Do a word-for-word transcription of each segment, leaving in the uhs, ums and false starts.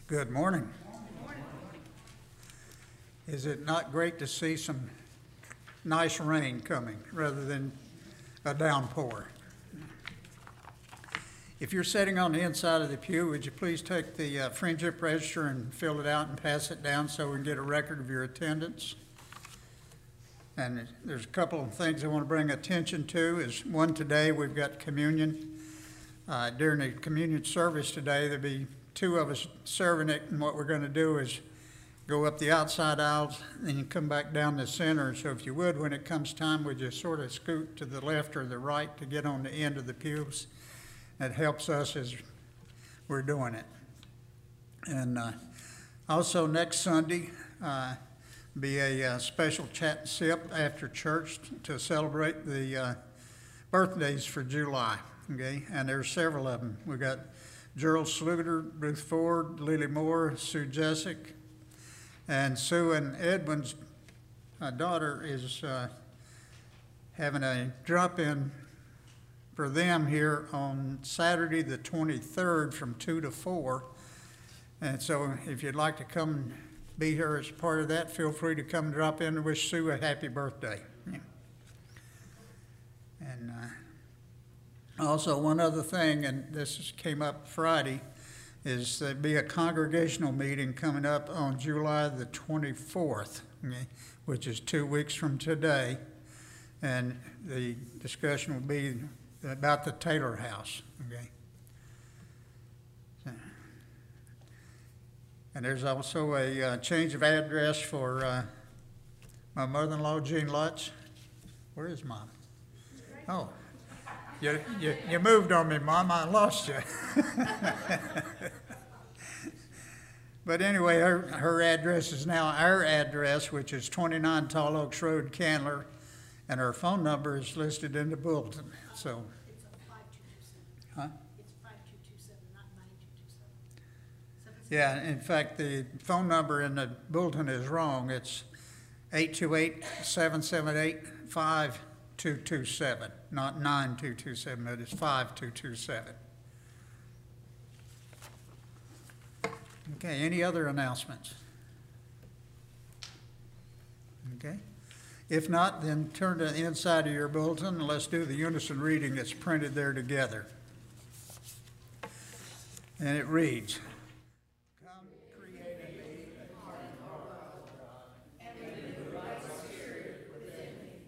Good morning. Is it not great to see some nice rain coming rather than a downpour? If you're sitting on the inside of the pew, would you please take the uh, friendship register and fill it out and pass it down so we can get a record of your attendance? And there's a couple of things I want to bring attention to. Is one, today we've got communion. Uh, during the communion service today, there'll be two of us serving it, and what we're going to do is go up the outside aisles and you come back down the center. So if you would, when it comes time, would you sort of scoot to the left or the right to get on the end of the pews? It helps us as we're doing it. And uh, also next Sunday, uh, be a uh, special chat and sip after church to celebrate the uh, birthdays for July, okay? And there's several of them. We got Gerald Sluter, Ruth Ford, Lily Moore, Sue Jessic, and Sue and Edwin's uh, daughter is uh, having a drop-in for them here on Saturday the twenty-third from two to four. And so if you'd like to come be here as part of that, feel free to come drop in and wish Sue a happy birthday. Yeah. And uh, also one other thing, and this came up Friday, is there'll be a congregational meeting coming up on July the twenty-fourth, okay, which is two weeks from today. And the discussion will be about the Taylor House, okay? So, and there's also a uh, change of address for uh, my mother-in-law, Jean Lutz. Where is Mom? Oh, you, you, you moved on me, Mom. I lost you. But anyway, her, her address is now our address, which is twenty-nine Tall Oaks Road, Candler, and her phone number is listed in the bulletin. So, it's a five two two seven. huh? It's five two two seven, not nine two two seven. Yeah, in fact, the phone number in the bulletin is wrong. It's eight two eight, seven seven eight, five two two seven, not nine two two seven, but it's five two two seven. Okay, any other announcements? Okay. If not, then turn to the inside of your bulletin and let's do the unison reading that's printed there together. And it reads, "Come, create in me a heart and heart, O God, and renew the right spirit within me."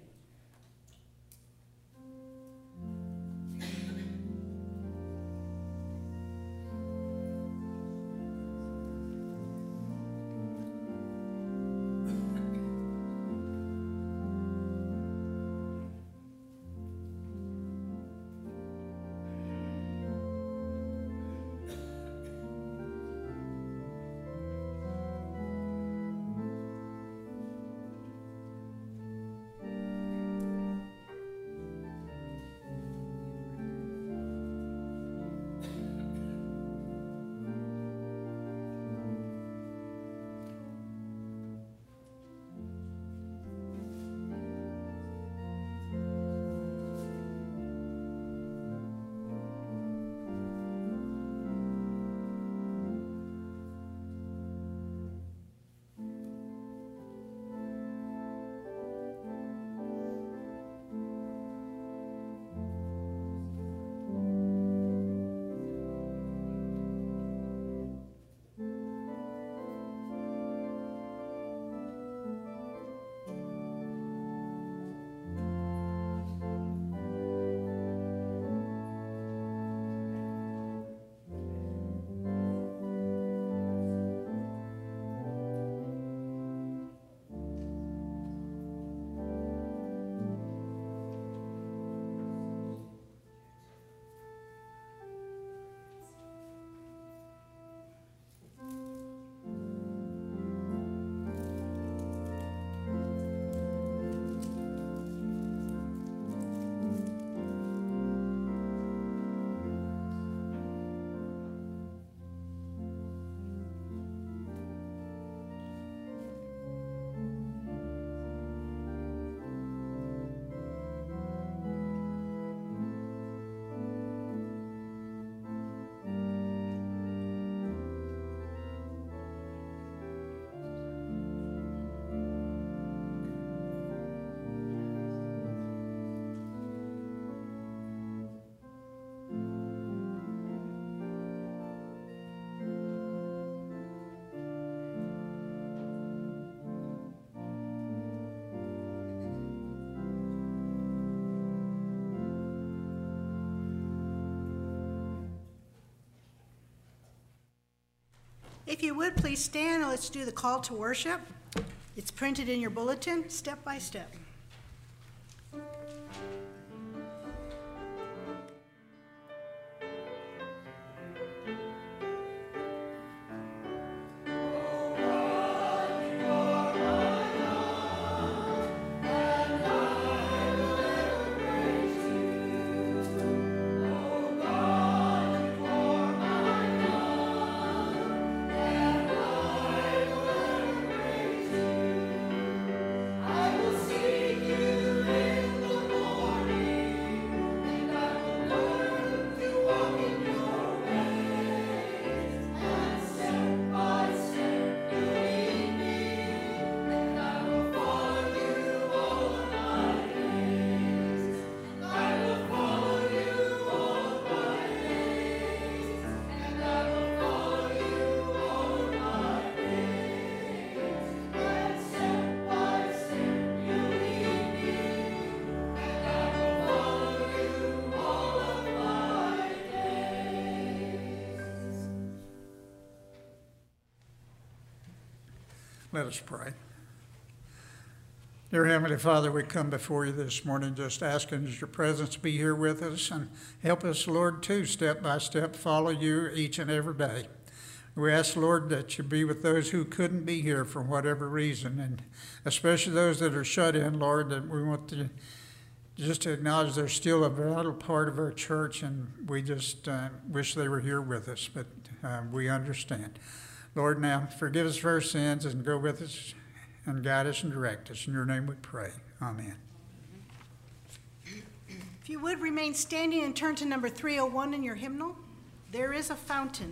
If you would, please stand and let's do the call to worship. It's printed in your bulletin, step by step. Let us pray. Dear Heavenly Father, we come before you this morning just asking that your presence be here with us and help us, Lord, to step by step follow you each and every day. We ask, Lord, that you be with those who couldn't be here for whatever reason, and especially those that are shut in, Lord, that we want to just to acknowledge they're still a vital part of our church, and we just uh, wish they were here with us, but uh, we understand. Lord, now forgive us for our sins and go with us and guide us and direct us. In your name we pray. Amen. If you would, remain standing and turn to number three oh one in your hymnal. There is a fountain.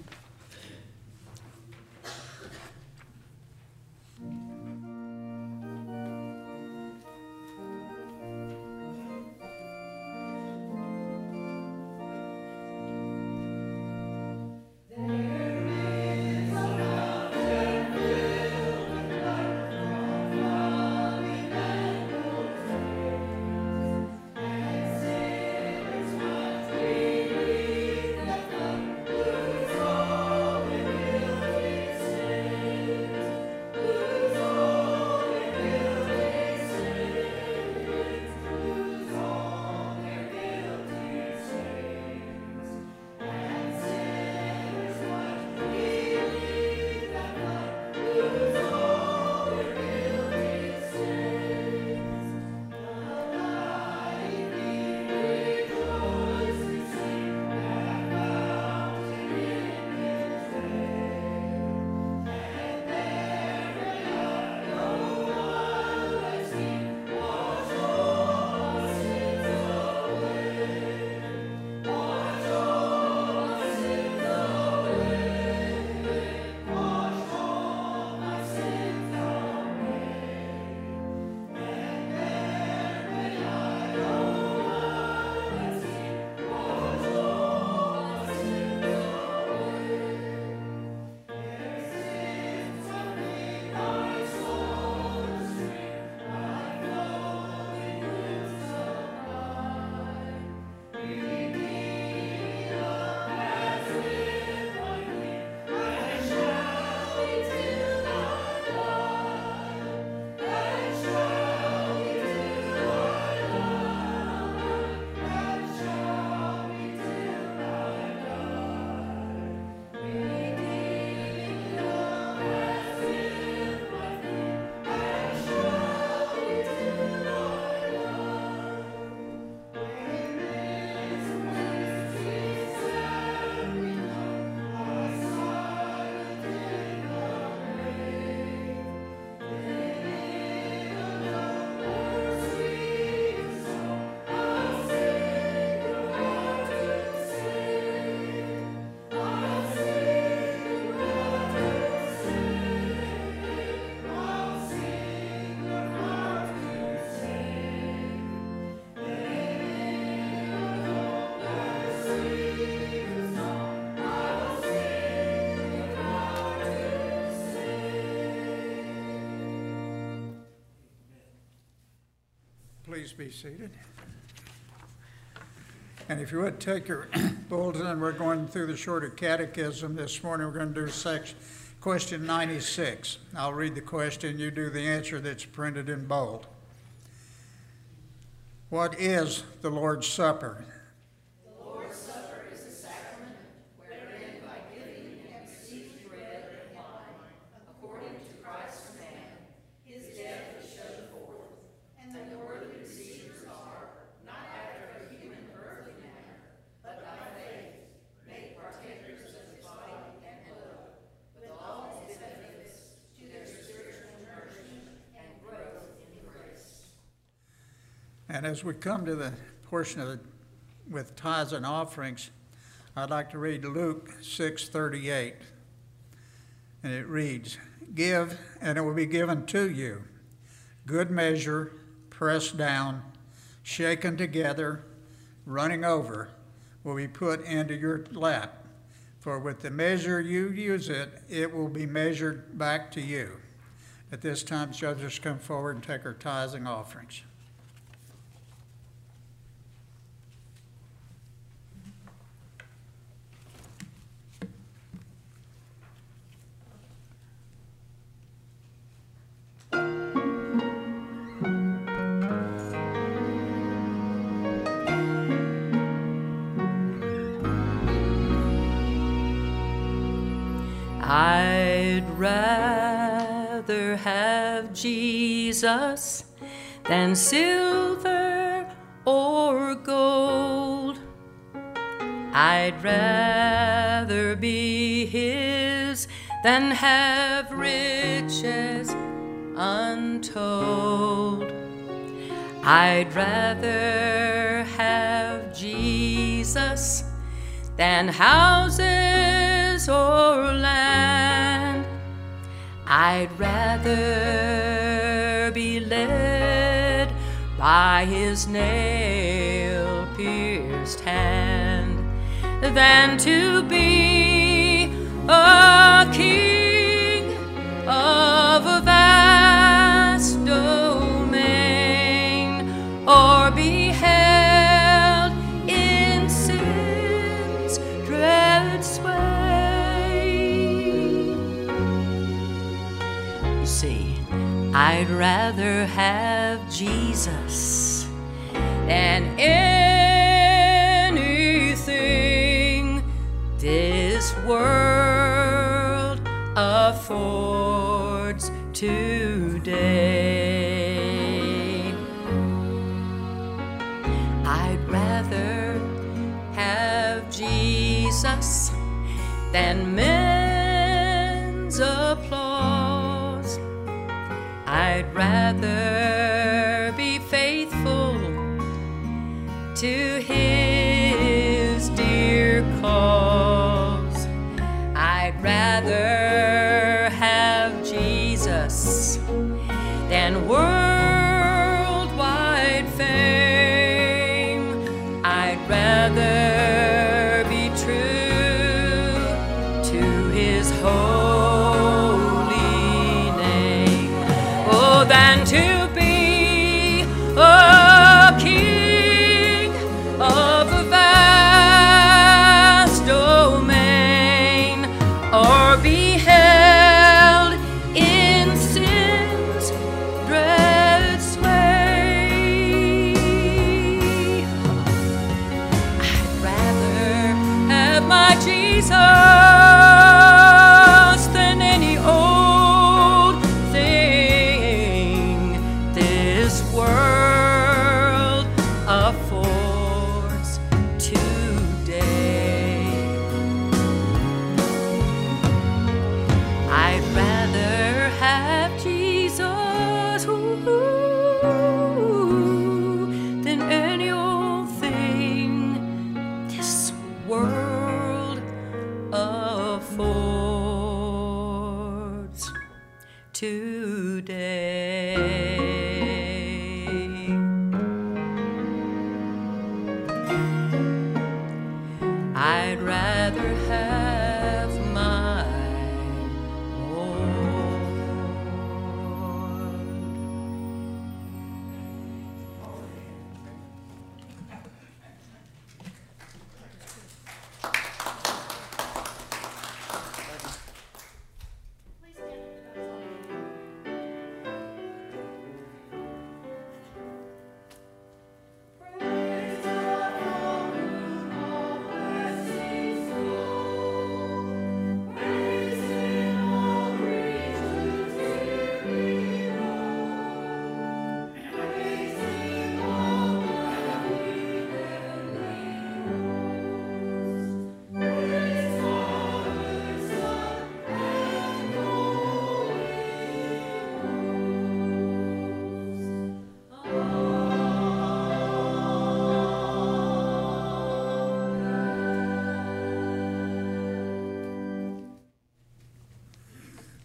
Please be seated. And if you would take your bulletin, we're going through the shorter catechism this morning. We're going to do section question ninety-six. I'll read the question, you do the answer that's printed in bold. What is the Lord's Supper? The Lord's Supper is a sacrament wherein by giving and receiving bread and wine, according to Christ's command, his death is shown forth, and the worthy receivers are, not after a human earthly manner, but by faith, made partakers of his body and blood, with all its benefits to their spiritual nourishment and growth in grace. And as we come to the portion of the, with tithes and offerings, I'd like to read Luke six thirty-eight. And it reads, "Give, and it will be given to you. Good measure, pressed down, shaken together, running over, will be put into your lap. For with the measure you use it, it will be measured back to you." At this time, judges come forward and take our tithes and offerings. I'd rather have Jesus than silver or gold. I'd rather be his than have riches untold. I'd rather have Jesus than houses or land. I'd rather be led by his nail-pierced hand than to be a king of a vast domain, or be held in sin's dread sway. You see, I'd rather have Jesus than anything this world affords today. I'd rather have Jesus than men's applause. I'd rather be faithful to his dear cause. I'd rather have Jesus than worldwide fame. I'd rather be true to his holy name, oh, than to be a king of a vast domain, or be held in sin's dread sway. I'd rather have my Jesus than any old thing this world affords today. I'd rather have Jesus ooh, than any old thing this world affords today. I'd rather have my Lord.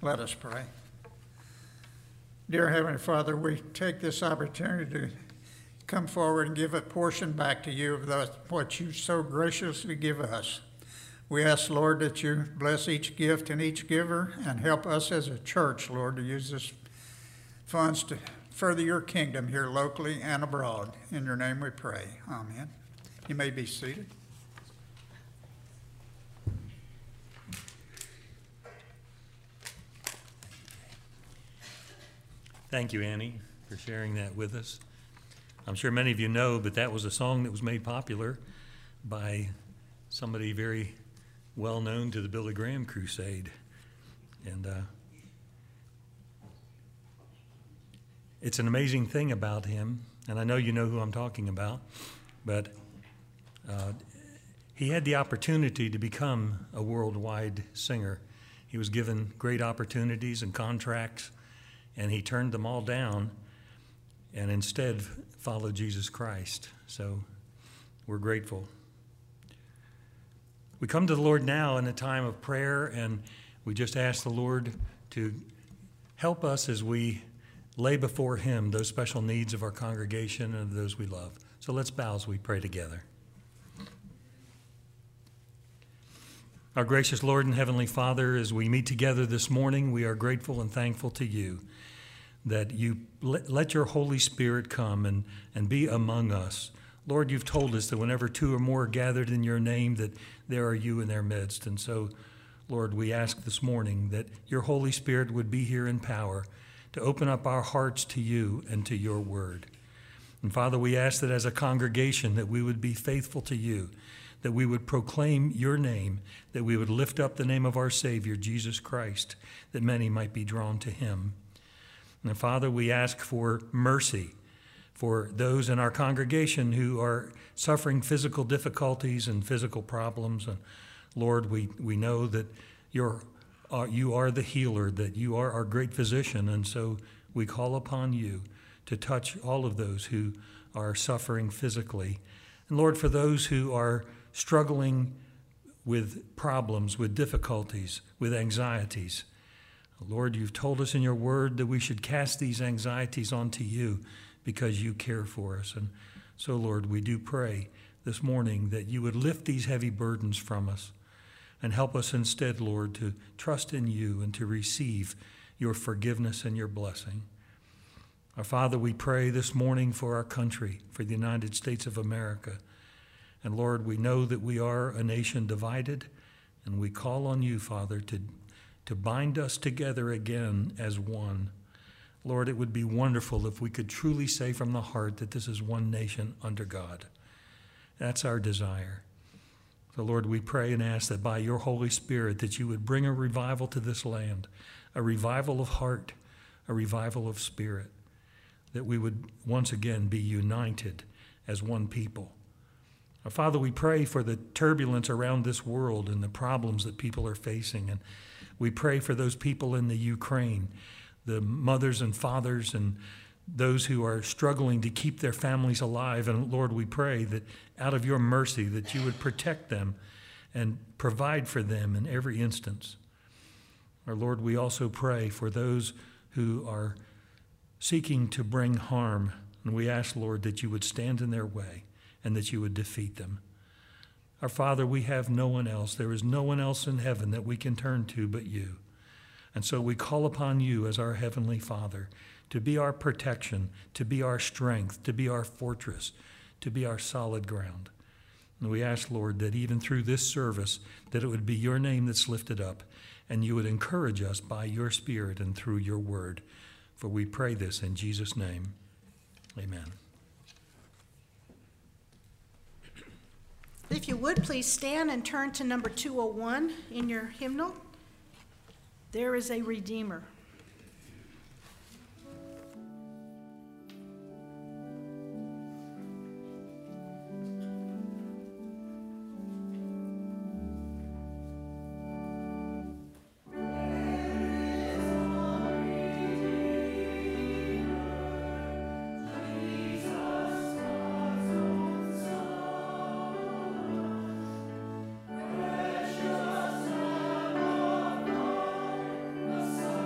Let us pray. Dear Heavenly Father, we take this opportunity to come forward and give a portion back to you of the, what you so graciously give us. We ask, Lord, that you bless each gift and each giver and help us as a church, Lord, to use this funds to further your kingdom here locally and abroad. In your name we pray. Amen. You may be seated. Thank you, Annie, for sharing that with us. I'm sure many of you know, but that was a song that was made popular by somebody very well known to the Billy Graham Crusade. And uh, it's an amazing thing about him, and I know you know who I'm talking about, but uh, he had the opportunity to become a worldwide singer. He was given great opportunities and contracts, and he turned them all down and instead followed Jesus Christ. So we're grateful. We come to the Lord now in a time of prayer, and we just ask the Lord to help us as we lay before him those special needs of our congregation and of those we love. So let's bow as we pray together. Our gracious Lord and Heavenly Father, as we meet together this morning, we are grateful and thankful to you that you let, let your Holy Spirit come and, and be among us. Lord, you've told us that whenever two or more are gathered in your name, that there are you in their midst. And so, Lord, we ask this morning that your Holy Spirit would be here in power to open up our hearts to you and to your word. And Father, we ask that as a congregation that we would be faithful to you, that we would proclaim your name, that we would lift up the name of our Savior, Jesus Christ, that many might be drawn to him. And Father, we ask for mercy for those in our congregation who are suffering physical difficulties and physical problems. And Lord, we, we know that you're, uh, you are the healer, that you are our great physician. And so we call upon you to touch all of those who are suffering physically. And Lord, for those who are struggling with problems, with difficulties, with anxieties, Lord, you've told us in your word that we should cast these anxieties onto you because you care for us. And so, Lord, we do pray this morning that you would lift these heavy burdens from us and help us instead, Lord, to trust in you and to receive your forgiveness and your blessing. Our Father, we pray this morning for our country, for the United States of America. And Lord, we know that we are a nation divided, and we call on you, Father, to to bind us together again as one. Lord, it would be wonderful if we could truly say from the heart that this is one nation under God. That's our desire. So, Lord, we pray and ask that by your Holy Spirit that you would bring a revival to this land, a revival of heart, a revival of spirit, that we would once again be united as one people. Our Father, we pray for the turbulence around this world and the problems that people are facing, and we pray for those people in the Ukraine, the mothers and fathers and those who are struggling to keep their families alive. And Lord, we pray that out of your mercy that you would protect them and provide for them in every instance. Our Lord, we also pray for those who are seeking to bring harm. And we ask, Lord, that you would stand in their way and that you would defeat them. Our Father, we have no one else. There is no one else in heaven that we can turn to but you. And so we call upon you as our Heavenly Father to be our protection, to be our strength, to be our fortress, to be our solid ground. And we ask, Lord, that even through this service, that it would be your name that's lifted up, and you would encourage us by your Spirit and through your word. For we pray this in Jesus' name. Amen. If you would, please stand and turn to number two oh one in your hymnal. There is a Redeemer. Precious Lamb of God,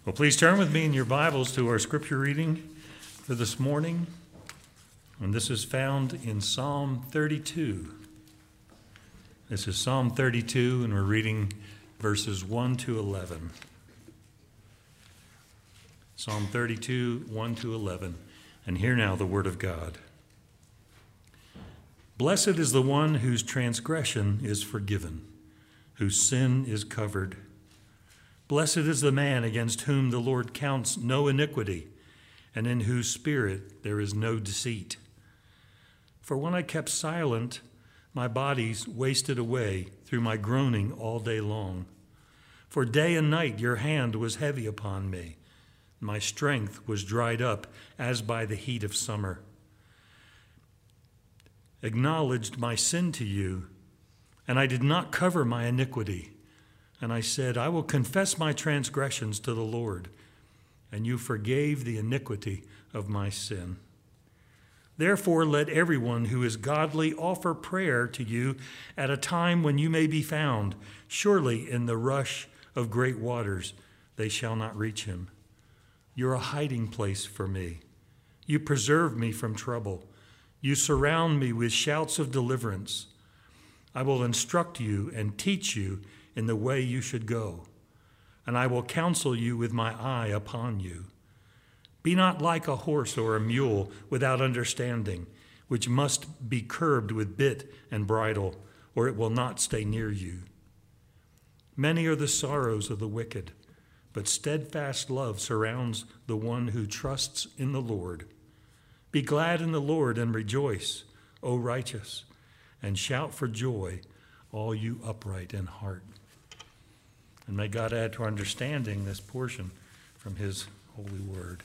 Well, please turn with me in your Bibles to our scripture reading for this morning. And this is found in Psalm thirty-two. This is Psalm thirty-two, and we're reading verses one to eleven. Psalm thirty-two, one to eleven. And hear now the word of God. Blessed is the one whose transgression is forgiven, whose sin is covered. Blessed is the man against whom the Lord counts no iniquity, and in whose spirit there is no deceit. For when I kept silent, my body's wasted away through my groaning all day long. For day and night your hand was heavy upon me. My strength was dried up as by the heat of summer. Acknowledged my sin to you, and I did not cover my iniquity. And I said, I will confess my transgressions to the Lord, and you forgave the iniquity of my sin. Therefore, let everyone who is godly offer prayer to you at a time when you may be found. Surely in the rush of great waters they shall not reach him. You're a hiding place for me. You preserve me from trouble. You surround me with shouts of deliverance. I will instruct you and teach you in the way you should go, and I will counsel you with my eye upon you. Be not like a horse or a mule without understanding, which must be curbed with bit and bridle, or it will not stay near you. Many are the sorrows of the wicked, but steadfast love surrounds the one who trusts in the Lord. Be glad in the Lord and rejoice, O righteous, and shout for joy, all you upright in heart. And may God add to our understanding this portion from his holy word.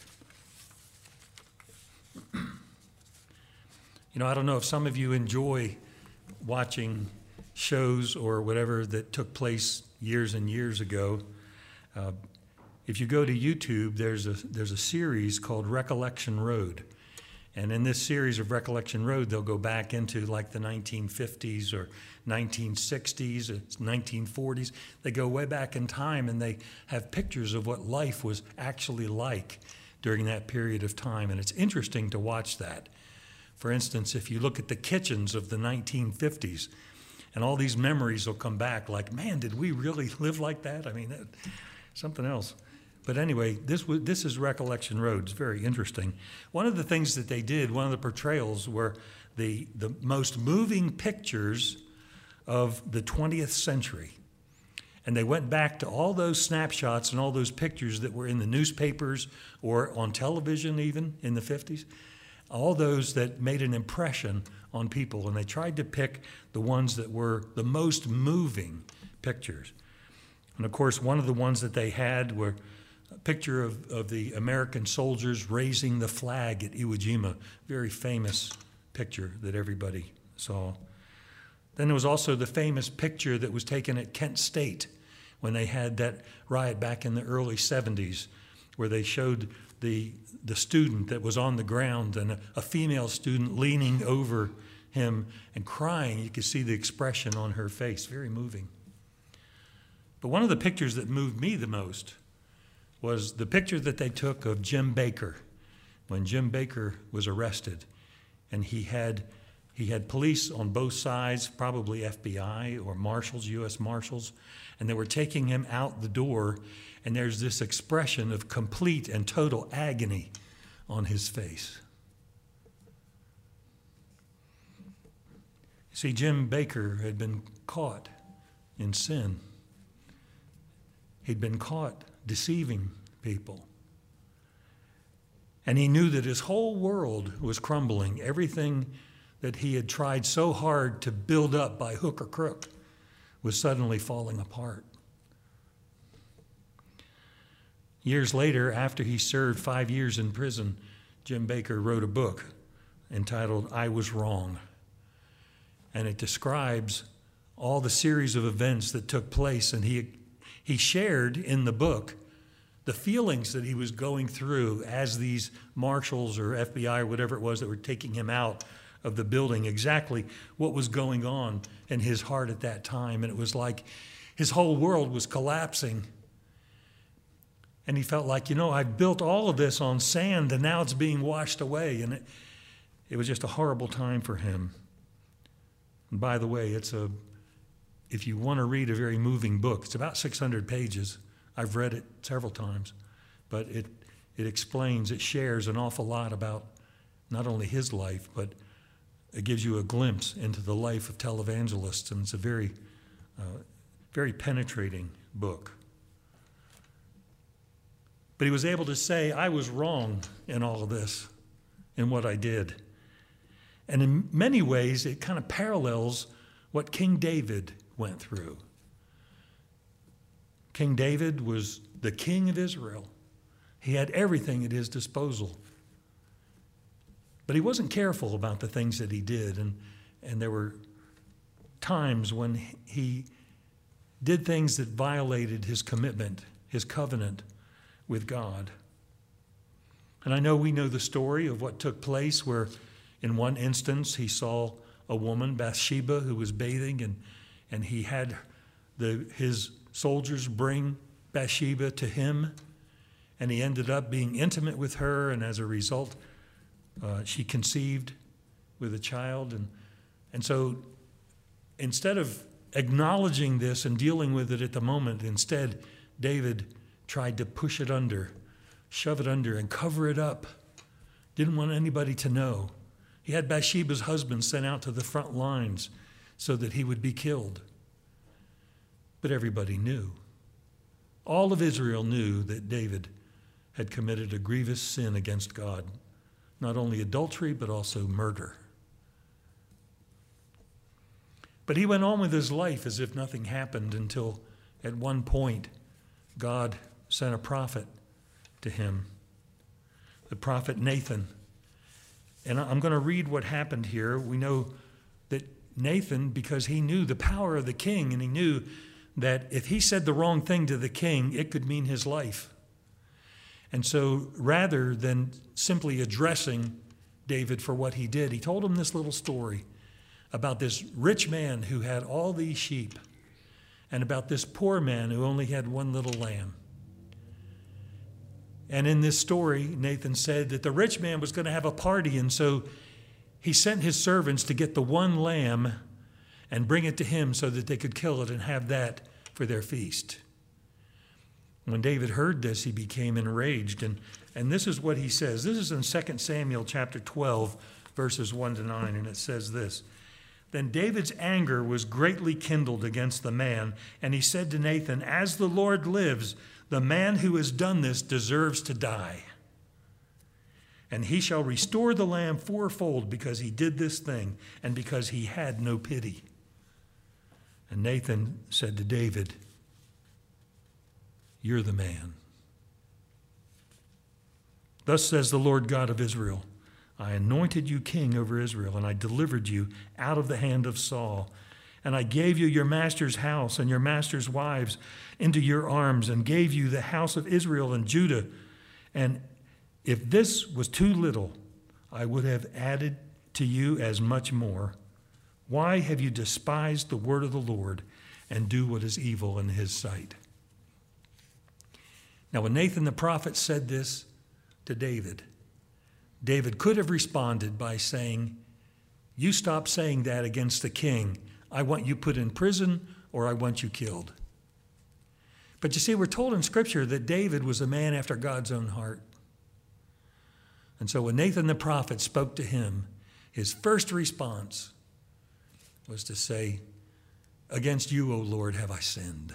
You know, I don't know if some of you enjoy watching shows or whatever that took place years and years ago. Uh, if you go to YouTube, there's a there's a series called Recollection Road. And in this series of Recollection Road, they'll go back into like the nineteen fifties or nineteen sixties, nineteen forties. They go way back in time, and they have pictures of what life was actually like during that period of time. And it's interesting to watch that. For instance, if you look at the kitchens of the nineteen fifties, and all these memories will come back like, man, did we really live like that? I mean, that, something else. But anyway, this was, this is Recollection Road. It's very interesting. One of the things that they did, one of the portrayals were the, the most moving pictures of the twentieth century. And they went back to all those snapshots and all those pictures that were in the newspapers or on television even in the fifties, all those that made an impression on people. And they tried to pick the ones that were the most moving pictures. And of course, one of the ones that they had were a picture of, of the American soldiers raising the flag at Iwo Jima, very famous picture that everybody saw. Then there was also the famous picture that was taken at Kent State when they had that riot back in the early seventies, where they showed the, the student that was on the ground and a, a female student leaning over him and crying. You could see the expression on her face, very moving. But one of the pictures that moved me the most was the picture that they took of Jim Baker when Jim Baker was arrested. And he had he had police on both sides, probably F B I or marshals, U S Marshals, and they were taking him out the door, and there's this expression of complete and total agony on his face. See, Jim Baker had been caught in sin. He'd been caught deceiving people. And he knew that his whole world was crumbling. Everything that he had tried so hard to build up by hook or crook was suddenly falling apart. Years later, after he served five years in prison, Jim Baker wrote a book entitled I Was Wrong. And it describes all the series of events that took place, and he He shared in the book the feelings that he was going through as these marshals or F B I or whatever it was that were taking him out of the building, exactly what was going on in his heart at that time. And it was like his whole world was collapsing. And he felt like, you know, I've built all of this on sand and now it's being washed away. And it, it was just a horrible time for him. And by the way, it's a, if you want to read a very moving book, it's about six hundred pages. I've read it several times. But it, it explains, it shares an awful lot about not only his life, but it gives you a glimpse into the life of televangelists. And it's a very, uh, very penetrating book. But he was able to say, I was wrong in all of this, in what I did. And in many ways, it kind of parallels what King David went through. King David was the king of Israel. He had everything at his disposal. But he wasn't careful about the things that he did. And, and there were times when he did things that violated his commitment, his covenant with God. And I know we know the story of what took place, where in one instance he saw a woman, Bathsheba, who was bathing, and, and he had the, his soldiers bring Bathsheba to him, and he ended up being intimate with her, and as a result, uh, she conceived with a child. And, and so instead of acknowledging this and dealing with it at the moment, instead, David tried to push it under, shove it under, and cover it up. Didn't want anybody to know. He had Bathsheba's husband sent out to the front lines so that he would be killed. But everybody knew. All of Israel knew that David had committed a grievous sin against God. Not only adultery, but also murder. But he went on with his life as if nothing happened until at one point God sent a prophet to him, the prophet Nathan. And I'm going to read what happened here. We know that Nathan, because he knew the power of the king, and he knew that if he said the wrong thing to the king, it could mean his life. And so rather than simply addressing David for what he did, he told him this little story about this rich man who had all these sheep, and about this poor man who only had one little lamb. And in this story, Nathan said that the rich man was going to have a party, and so he sent his servants to get the one lamb and bring it to him so that they could kill it and have that for their feast. When David heard this, he became enraged, and, and this is what he says. This is in Second Samuel chapter twelve, verses one to nine, and it says this. Then David's anger was greatly kindled against the man, and he said to Nathan, as the Lord lives, the man who has done this deserves to die. And he shall restore the lamb fourfold because he did this thing and because he had no pity. And Nathan said to David, you're the man. Thus says the Lord God of Israel, I anointed you king over Israel, and I delivered you out of the hand of Saul. And I gave you your master's house and your master's wives into your arms, and gave you the house of Israel and Judah. And if this was too little, I would have added to you as much more. Why have you despised the word of the Lord and do what is evil in his sight? Now, when Nathan the prophet said this to David, David could have responded by saying, you stop saying that against the king. I want you put in prison, or I want you killed. But you see, we're told in Scripture that David was a man after God's own heart. And so when Nathan the prophet spoke to him, his first response was to say, against you, O Lord, have I sinned.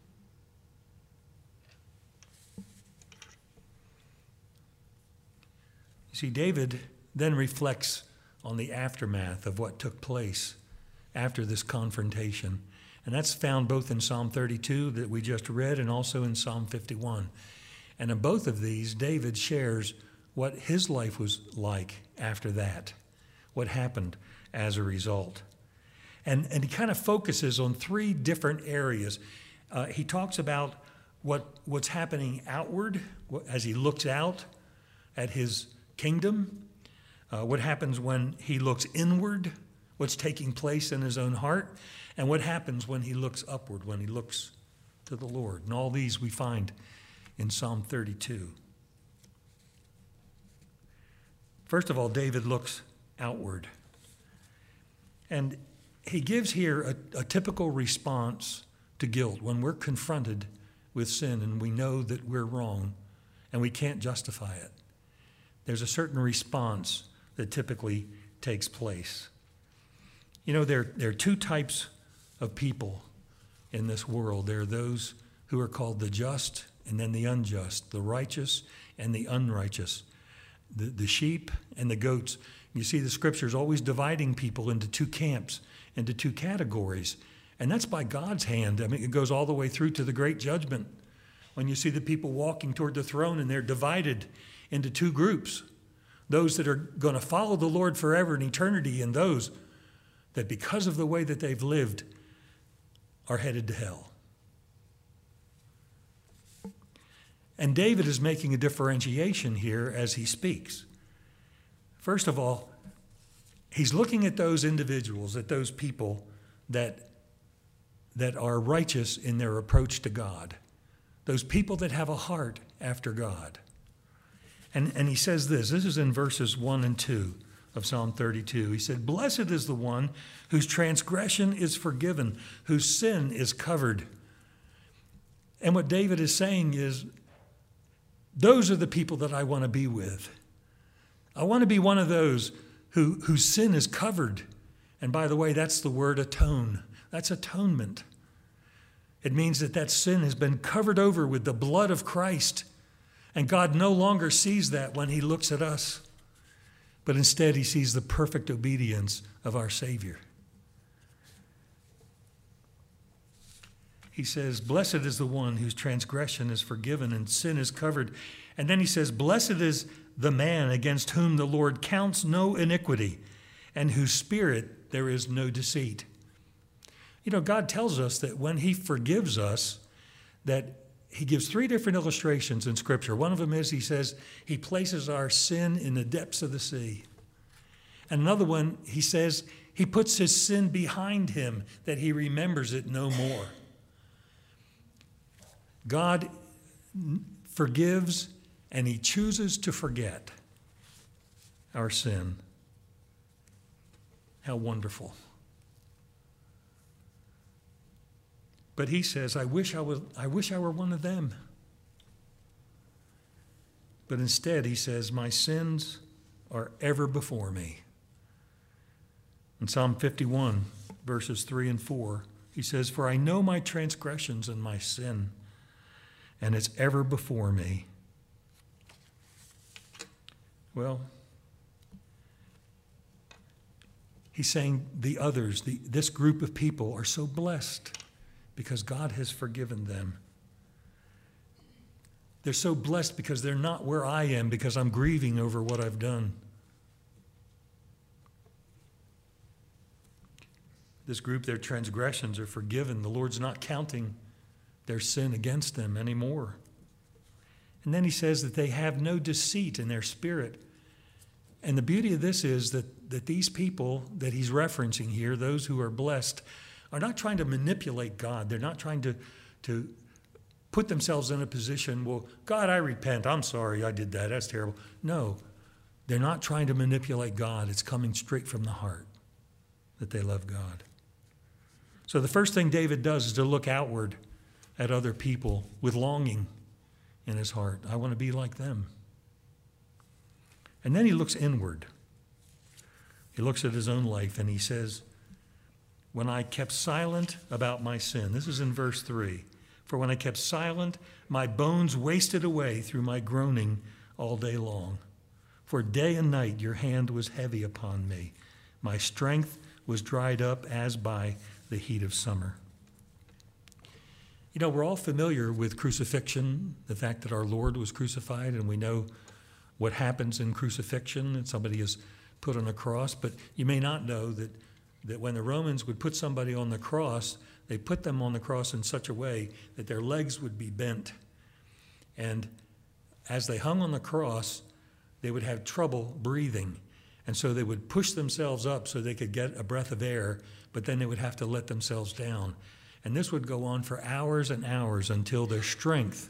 You see, David then reflects on the aftermath of what took place after this confrontation. And that's found both in Psalm thirty-two that we just read and also in Psalm fifty-one. And in both of these, David shares what his life was like after that, what happened as a result. And, and he kind of focuses on three different areas. Uh, he talks about what, what's happening outward as he looks out at his kingdom, uh, what happens when he looks inward, what's taking place in his own heart, and what happens when he looks upward, when he looks to the Lord. And all these we find in Psalm thirty-two. First of all, David looks outward. And he gives here a, a typical response to guilt when we're confronted with sin and we know that we're wrong and we can't justify it. There's a certain response that typically takes place. You know, there, there are two types of people in this world. There are those who are called the just and then the unjust, the righteous and the unrighteous, the, the sheep and the goats. You see the scriptures always dividing people into two camps, into two categories. And that's by God's hand. I mean, it goes all the way through to the great judgment. When you see the people walking toward the throne and they're divided into two groups, those that are going to follow the Lord forever in eternity and those that because of the way that they've lived are headed to hell. And David is making a differentiation here as he speaks. First of all, he's looking at those individuals, at those people that, that are righteous in their approach to God, those people that have a heart after God. And, and he says this, this is in verses one and two of Psalm thirty-two. He said, "Blessed is the one whose transgression is forgiven, whose sin is covered." And what David is saying is, those are the people that I want to be with. I want to be one of those who, whose sin is covered. And by the way, that's the word atone. That's atonement. It means that that sin has been covered over with the blood of Christ. And God no longer sees that when he looks at us. But instead, he sees the perfect obedience of our Savior. He says, "Blessed is the one whose transgression is forgiven and sin is covered." And then he says, "Blessed is the man against whom the Lord counts no iniquity, and whose spirit there is no deceit." You know, God tells us that when he forgives us, that he gives three different illustrations in Scripture. One of them is, he says, he places our sin in the depths of the sea. And another one, he says, he puts his sin behind him, that he remembers it no more. God forgives and he chooses to forget our sin. How wonderful. But he says, I wish I was, I wish I were one of them. But instead, he says, my sins are ever before me. In Psalm fifty-one, verses three and four, he says, "For I know my transgressions and my sin, and it's ever before me." Well, he's saying the others, the, this group of people are so blessed because God has forgiven them. They're so blessed because they're not where I am, because I'm grieving over what I've done. This group, their transgressions are forgiven. The Lord's not counting their sin against them anymore. And then he says that they have no deceit in their spirit. And the beauty of this is that, that these people that he's referencing here, those who are blessed, are not trying to manipulate God. They're not trying to, to put themselves in a position, well, God, I repent. I'm sorry I did that. That's terrible. No, they're not trying to manipulate God. It's coming straight from the heart that they love God. So the first thing David does is to look outward at other people with longing in his heart. I want to be like them. And then he looks inward. He looks at his own life and he says, when I kept silent about my sin, this is in verse three, "For when I kept silent, my bones wasted away through my groaning all day long. For day and night your hand was heavy upon me. My strength was dried up as by the heat of summer." You know, we're all familiar with crucifixion, the fact that our Lord was crucified, and we know what happens in crucifixion, and somebody is put on a cross. But you may not know that, that when the Romans would put somebody on the cross, they put them on the cross in such a way that their legs would be bent. And as they hung on the cross, they would have trouble breathing. And so they would push themselves up so they could get a breath of air, but then they would have to let themselves down. And this would go on for hours and hours until their strength,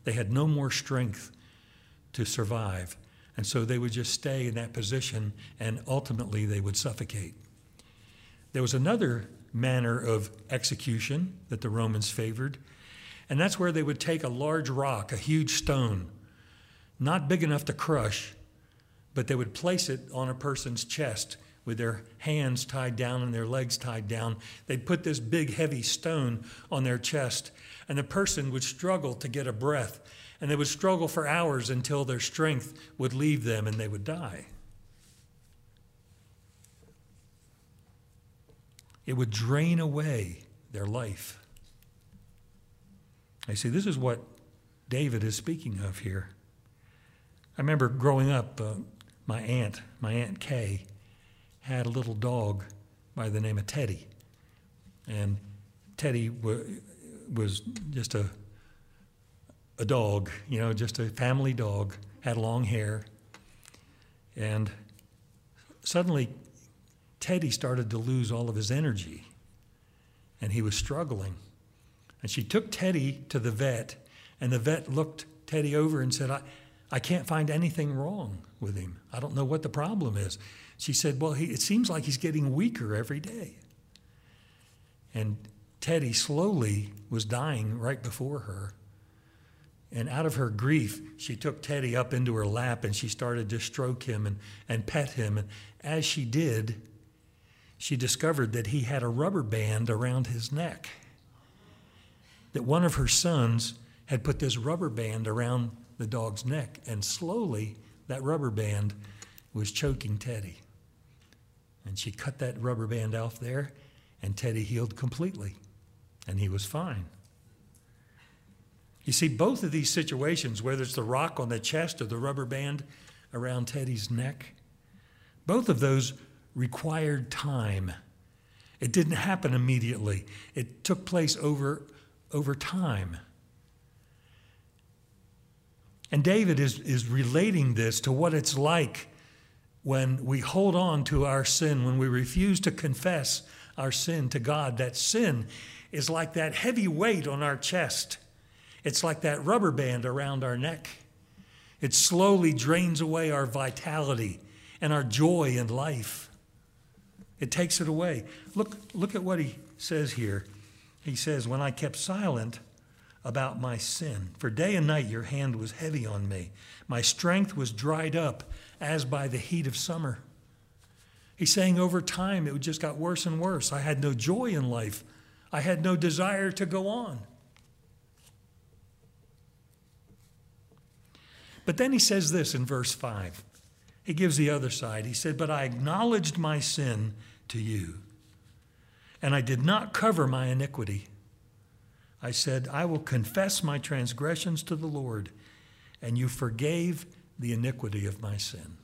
They had no more strength to survive. And so they would just stay in that position, and ultimately they would suffocate. There was another manner of execution that the Romans favored, and that's where they would take a large rock, a huge stone, not big enough to crush, but they would place it on a person's chest with their hands tied down and their legs tied down. They'd put this big, heavy stone on their chest, and the person would struggle to get a breath, and they would struggle for hours until their strength would leave them and they would die. It would drain away their life. I see, this is what David is speaking of here. I remember growing up, uh, my aunt, my Aunt Kay, had a little dog by the name of Teddy. And Teddy w- was just a, a dog, you know, just a family dog, had long hair. And suddenly, Teddy started to lose all of his energy, and he was struggling. And she took Teddy to the vet, and the vet looked Teddy over and said, I, I can't find anything wrong with him. I don't know what the problem is. She said, well, he, it seems like he's getting weaker every day. And Teddy slowly was dying right before her. And out of her grief, she took Teddy up into her lap, and she started to stroke him and, and pet him. And as she did, she discovered that he had a rubber band around his neck. That one of her sons had put this rubber band around the dog's neck, and slowly that rubber band was choking Teddy. And she cut that rubber band off there, and Teddy healed completely, and he was fine. You see, both of these situations, whether it's the rock on the chest or the rubber band around Teddy's neck, both of those required time. It didn't happen immediately. It took place over, over time. And David is, is relating this to what it's like when we hold on to our sin, when we refuse to confess our sin to God. That sin is like that heavy weight on our chest. It's like that rubber band around our neck. It slowly drains away our vitality and our joy in life. It takes it away. Look, look at what he says here. He says, when I kept silent about my sin, for day and night your hand was heavy on me. My strength was dried up as by the heat of summer. He's saying over time it just got worse and worse. I had no joy in life. I had no desire to go on. But then he says this in verse five. He gives the other side. He said, but I acknowledged my sin to you, and I did not cover my iniquity. I said, I will confess my transgressions to the Lord, and you forgave the iniquity of my sin.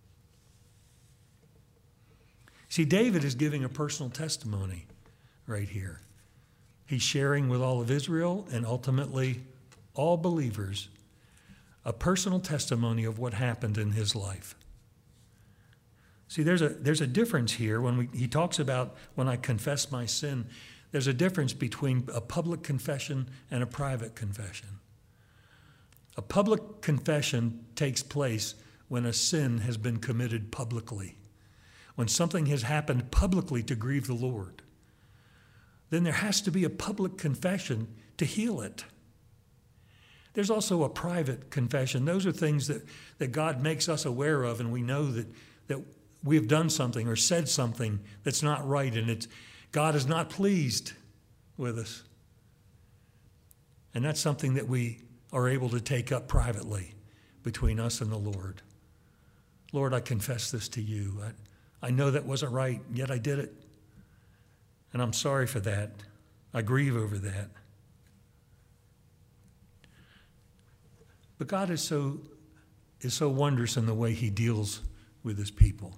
See, David is giving a personal testimony right here. He's sharing with all of Israel and ultimately all believers a personal testimony of what happened in his life. See, there's a there's a difference here when we, he talks about when I confess my sin. There's a difference between a public confession and a private confession. A public confession takes place when a sin has been committed publicly, when something has happened publicly to grieve the Lord. Then there has to be a public confession to heal it. There's also a private confession. Those are things that, that God makes us aware of, and we know that, that we have done something or said something that's not right, and it's, God is not pleased with us. And that's something that we are able to take up privately between us and the Lord. Lord, I confess this to you. I, I know that wasn't right, yet I did it. And I'm sorry for that. I grieve over that. But God is so, is so wondrous in the way he deals with his people.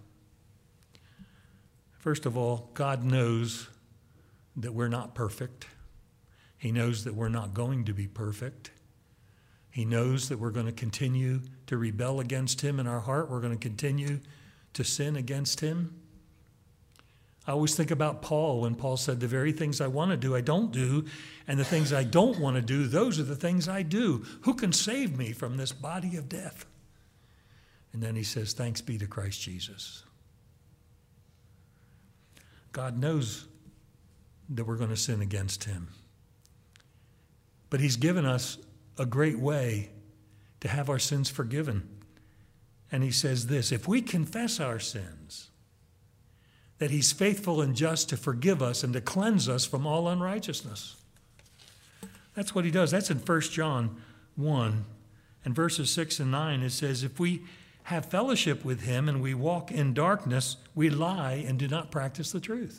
First of all, God knows that we're not perfect. He knows that we're not going to be perfect. He knows that we're going to continue to rebel against him in our heart. We're going to continue to sin against him. I always think about Paul when Paul said, the very things I want to do, I don't do, and the things I don't want to do, those are the things I do. Who can save me from this body of death? And then he says, thanks be to Christ Jesus. God knows that we're going to sin against him. But he's given us a great way to have our sins forgiven. And he says this, if we confess our sins, that he's faithful and just to forgive us and to cleanse us from all unrighteousness. That's what he does. That's in First John one. And verses six and nine, it says, if we have fellowship with him and we walk in darkness, we lie and do not practice the truth.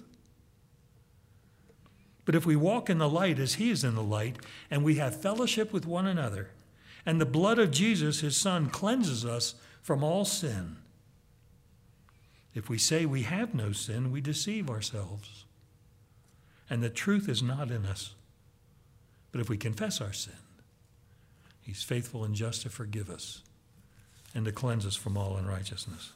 But if we walk in the light as he is in the light, and we have fellowship with one another, and the blood of Jesus, his son, cleanses us from all sin, if we say we have no sin, we deceive ourselves, and the truth is not in us. But if we confess our sin, he's faithful and just to forgive us and to cleanse us from all unrighteousness.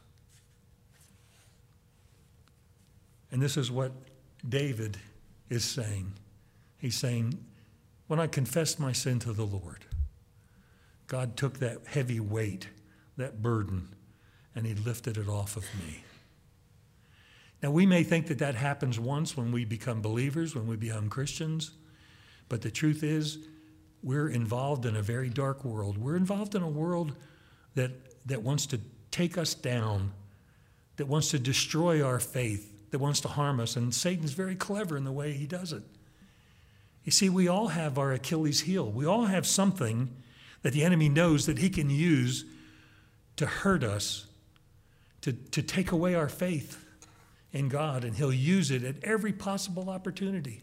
And this is what David is saying. He's saying, when I confessed my sin to the Lord, God took that heavy weight, that burden, and he lifted it off of me. Now, we may think that that happens once when we become believers, when we become Christians, but the truth is we're involved in a very dark world. We're involved in a world that, that wants to take us down, that wants to destroy our faith, that wants to harm us, and Satan's very clever in the way he does it. You see, we all have our Achilles heel. We all have something that the enemy knows that he can use to hurt us, to, to take away our faith in God, and he'll use it at every possible opportunity.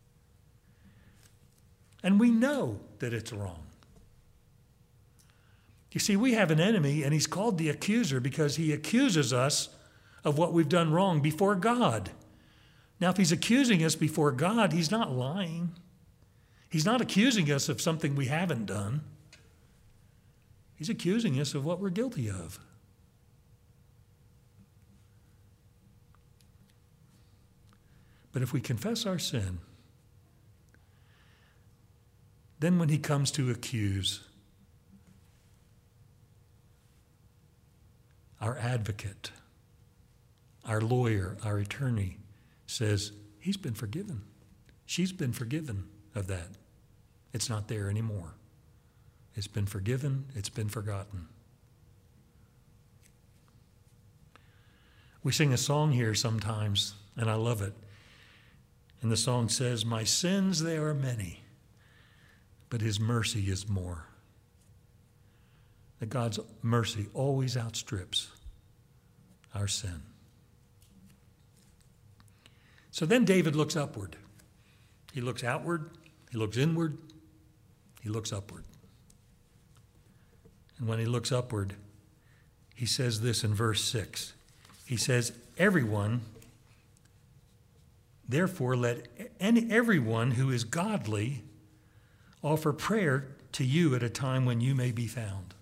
And we know that it's wrong. You see, we have an enemy, and he's called the accuser because he accuses us of what we've done wrong before God. Now, if he's accusing us before God, he's not lying. He's not accusing us of something we haven't done. He's accusing us of what we're guilty of. But if we confess our sin, then when he comes to accuse, our advocate, our lawyer, our attorney says, he's been forgiven. She's been forgiven of that. It's not there anymore. It's been forgiven. It's been forgotten. We sing a song here sometimes, and I love it. And the song says, my sins, they are many, but his mercy is more. That God's mercy always outstrips our sin. So then David looks upward. He looks outward, he looks inward, he looks upward. And when he looks upward, he says this in verse six. He says, everyone, therefore let any, everyone who is godly offer prayer to you at a time when you may be found.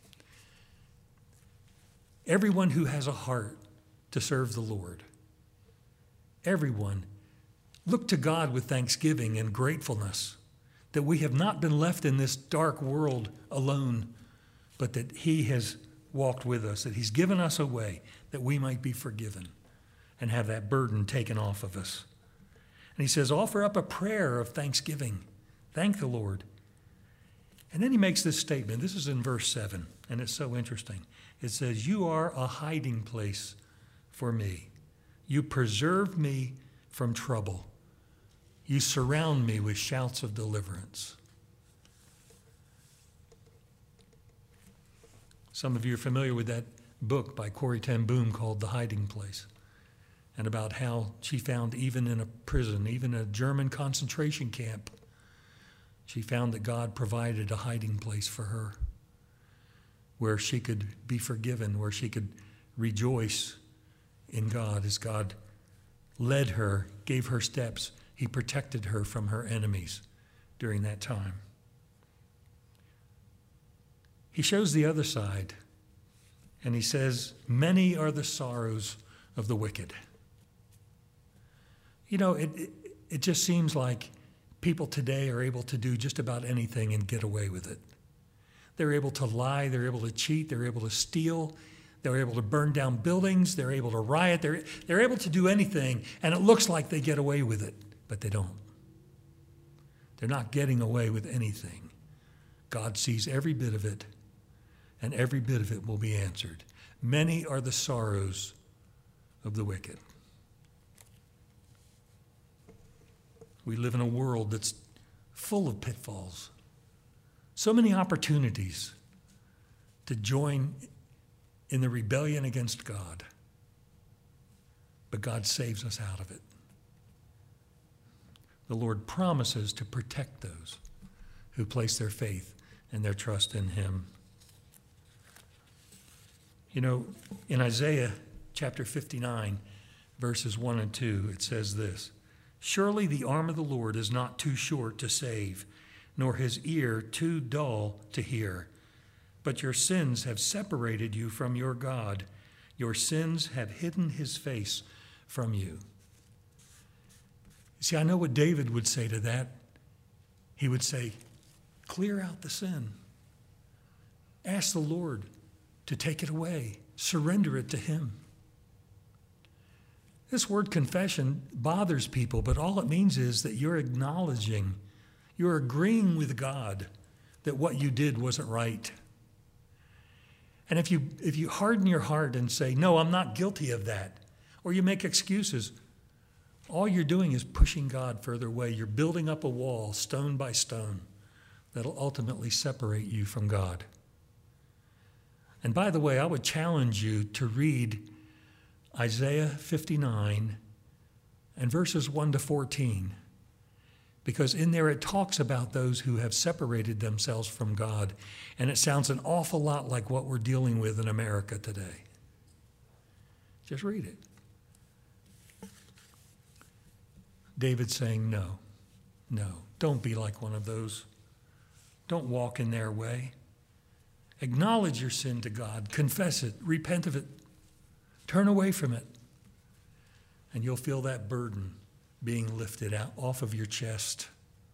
Everyone who has a heart to serve the Lord. Everyone, look to God with thanksgiving and gratefulness that we have not been left in this dark world alone, but that he has walked with us, that he's given us a way that we might be forgiven and have that burden taken off of us. And he says, offer up a prayer of thanksgiving. Thank the Lord. And then he makes this statement. This is in verse seven, and it's so interesting. It says, you are a hiding place for me. You preserve me from trouble. You surround me with shouts of deliverance. Some of you are familiar with that book by Corrie ten Boom called The Hiding Place, and about how she found even in a prison, even a German concentration camp, she found that God provided a hiding place for her where she could be forgiven, where she could rejoice in God as God led her, gave her steps. He protected her from her enemies during that time. He shows the other side, and he says, many are the sorrows of the wicked. You know, it, it, it just seems like people today are able to do just about anything and get away with it. They're able to lie, they're able to cheat, they're able to steal, they're able to burn down buildings, they're able to riot, they're, they're able to do anything, and it looks like they get away with it, but they don't. They're not getting away with anything. God sees every bit of it, and every bit of it will be answered. Many are the sorrows of the wicked. We live in a world that's full of pitfalls. So many opportunities to join in the rebellion against God. But God saves us out of it. The Lord promises to protect those who place their faith and their trust in him. You know, in Isaiah chapter fifty-nine, verses one and two, it says this, "Surely the arm of the Lord is not too short to save, nor his ear too dull to hear. But your sins have separated you from your God. Your sins have hidden his face from you." See, I know what David would say to that. He would say, clear out the sin. Ask the Lord to take it away. Surrender it to him. This word confession bothers people, but all it means is that you're acknowledging, you're agreeing with God that what you did wasn't right. And if you if you harden your heart and say, no, I'm not guilty of that, or you make excuses, all you're doing is pushing God further away. You're building up a wall, stone by stone, that'll ultimately separate you from God. And by the way, I would challenge you to read Isaiah fifty-nine and verses one to fourteen, because in there it talks about those who have separated themselves from God, and it sounds an awful lot like what we're dealing with in America today. Just read it. David's saying, no, no, don't be like one of those. Don't walk in their way. Acknowledge your sin to God. Confess it. Repent of it. Turn away from it. And you'll feel that burden being lifted out off of your chest.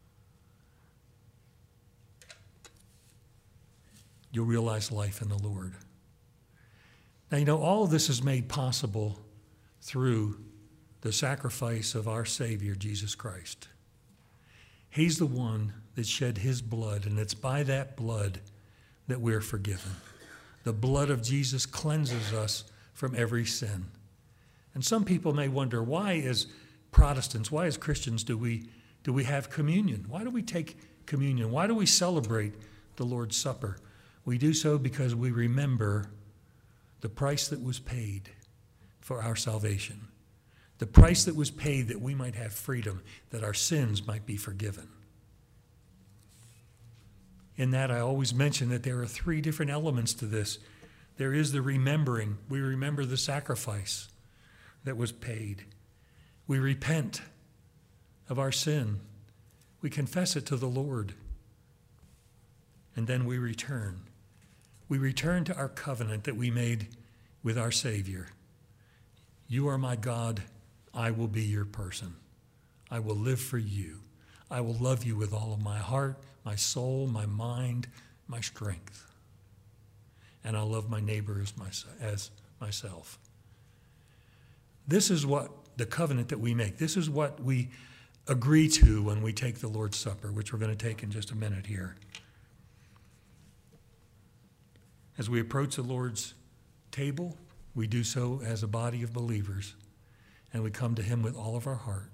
You'll realize life in the Lord. Now, you know, all of this is made possible through the sacrifice of our Savior, Jesus Christ. He's the one that shed his blood, and it's by that blood that we're forgiven. The blood of Jesus cleanses us from every sin. And some people may wonder, why as Protestants, why as Christians do we, do we have communion? Why do we take communion? Why do we celebrate the Lord's Supper? We do so because we remember the price that was paid for our salvation. The price that was paid that we might have freedom, that our sins might be forgiven. In that, I always mention that there are three different elements to this. There is the remembering. We remember the sacrifice that was paid. We repent of our sin. We confess it to the Lord. And then we return. We return to our covenant that we made with our Savior. You are my God. I will be your person. I will live for you. I will love you with all of my heart, my soul, my mind, my strength. And I'll love my neighbor as, my, as myself. This is what the covenant that we make. This is what we agree to when we take the Lord's Supper, which we're going to take in just a minute here. As we approach the Lord's table, we do so as a body of believers, and we come to him with all of our heart.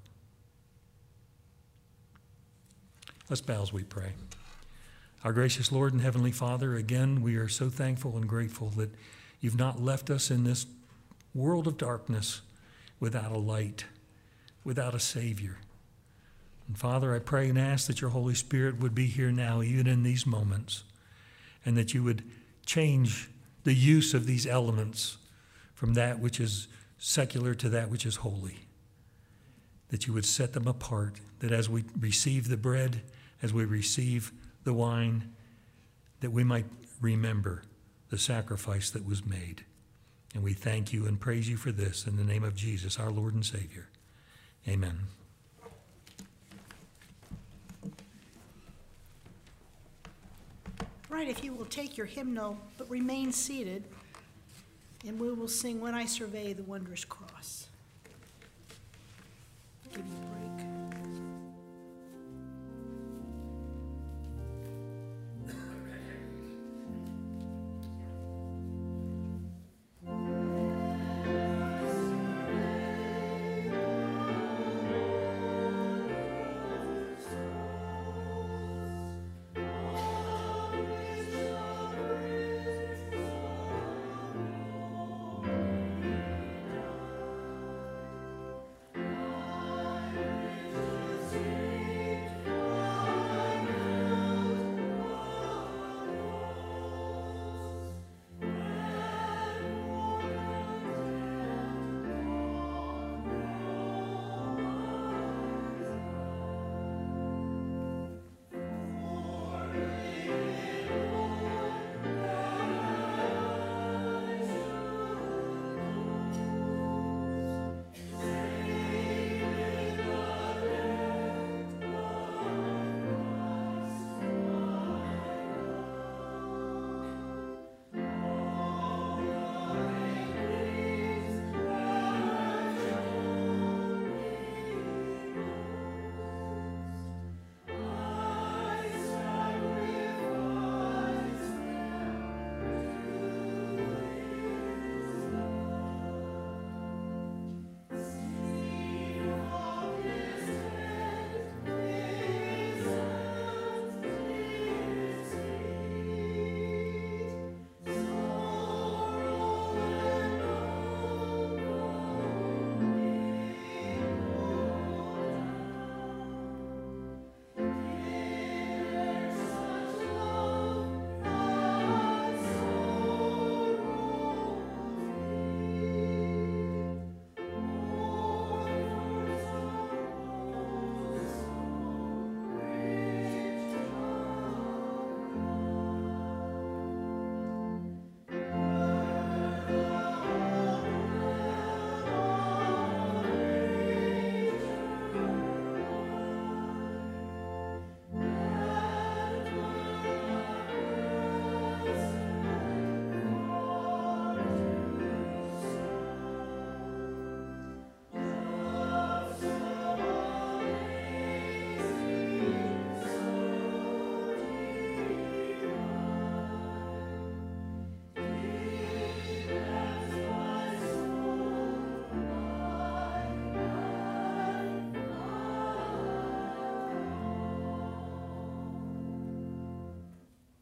Let's bow as we pray. Our gracious Lord and Heavenly Father, again, we are so thankful and grateful that you've not left us in this world of darkness without a light, without a Savior. And Father, I pray and ask that your Holy Spirit would be here now, even in these moments, and that you would change the use of these elements from that which is secular to that which is holy. That you would set them apart, that as we receive the bread, as we receive the wine, that we might remember the sacrifice that was made. And we thank you and praise you for this in the name of Jesus, our Lord and Savior. Amen. Right, if you will take your hymnal, but remain seated, and we will sing When I Survey the Wondrous Cross. Give you praise.